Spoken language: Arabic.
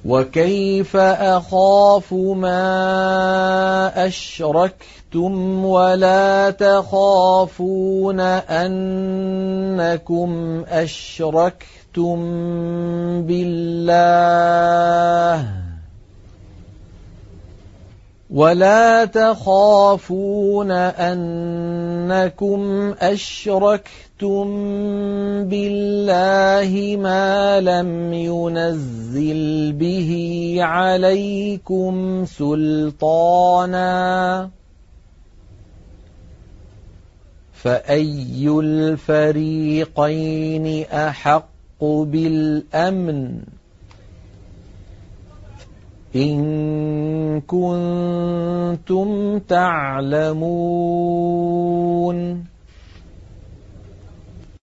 وكيف أخاف ما أشركتم ولا تخافون أنكم أشركتم بالله ما لم ينزل به عليكم سلطانا فأي الفريقين أحق بالأمن إن كنتم تعلمون